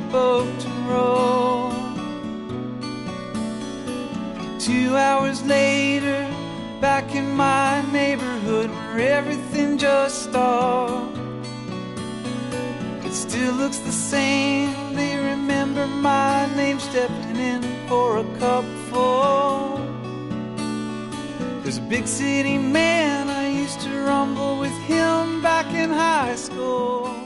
boat to row. 2 hours later, back in my neighborhood where everything just stopped. It still looks the same. They remember my name stepping in for a cupful. There's a big city man, I used to rumble with him back in high school.